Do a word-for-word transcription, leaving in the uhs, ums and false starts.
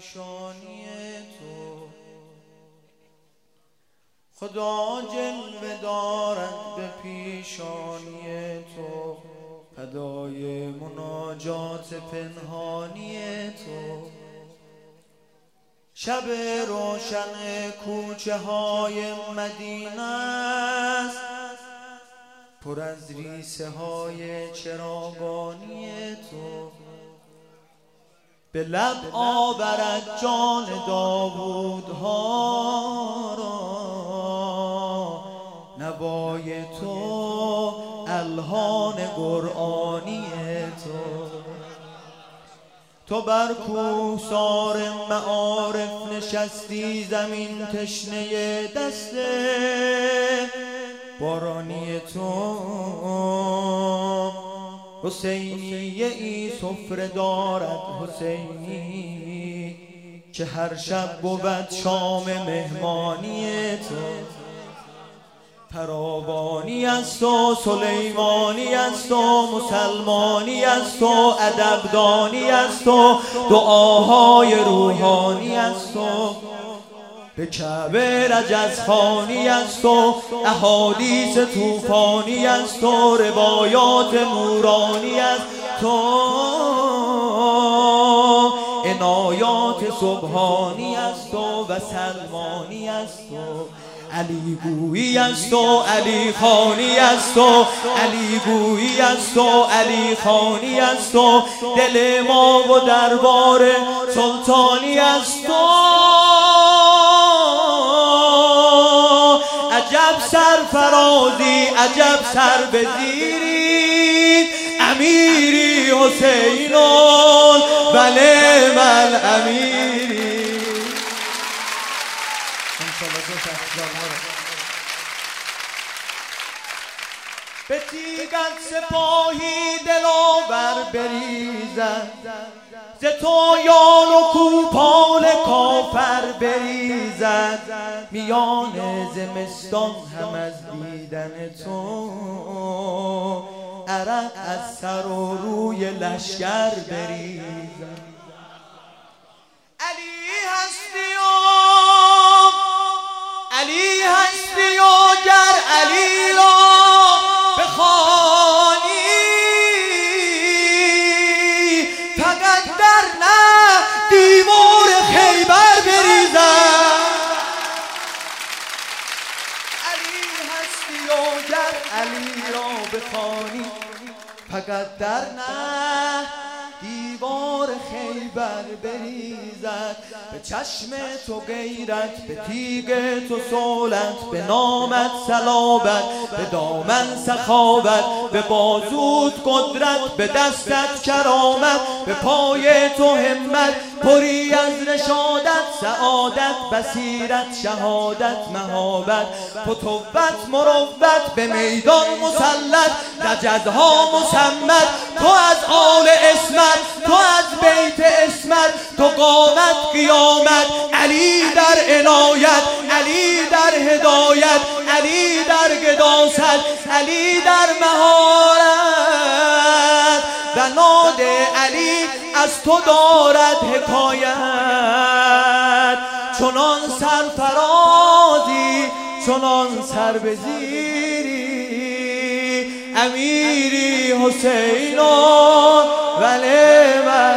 پیشانی تو، خدا جلوه دارد به پیشانی تو، فدای مناجات پنهانی تو. شب روشن کوچه های مدینه است، پر از ریسه های چراغانی تو. به لب آورد جان داوودها را نوای تو، الحان قرآنی تو. تو بر کوهسار معارف نشستی، زمین تشنه دست بارانی تو. حسینی ای سفره دارد حسینی، که هر شب بود شام مهمانی تو. فراوانی است و سلیمانی است و مسلمانی است و ادبدانی است و دعاهای روحانی است و به کعبه رجزخوانی است و احادیث طوفانی است و روایات مورانی است تو. عنایات سبحانی است و سلمانی است و علی گویی است و علی خانی است و علی گویی است و علی خانی است و دل ما و دربار سلطانی است و عجب سرفرازی عجب سر بزیری، امیری حسینون بله من امیری. به تیغت سپاهی دلاور بریزد، ز تویان و کوپال کافر بریزد. میان زمستان هم از دیدن تو، عرق از سر و روی لشکر بریزد. علی هستی و علی هستی و گر علی را بخوانی، فقط در نه دیوار خیبر بریزد. علی هستی و گر علی را بخوانی، فقط در نه دیوار خیبر بریزد. به چشم تو غیرت، به تیغ تو صولت، به نامت صلابت، به دامن سخاوت، به بازوت قدرت، به دستت کرامت، به پای تو همت، پری از رشادت، سعادت، بصیرت، شهادت، مهابت، فتوت، مروت، به میدان مسلط، رجزها مسمت. تو از آل اسمت، تو از بیت اسمت، تو قامت قیامت. علی در عنایت، علی در هدایت، علی در قداست، علی در مهارت. و ناد علی از تو دارد حکایت، چنان سرفرازی چنان سر بزیری، امیری حسینون ولی من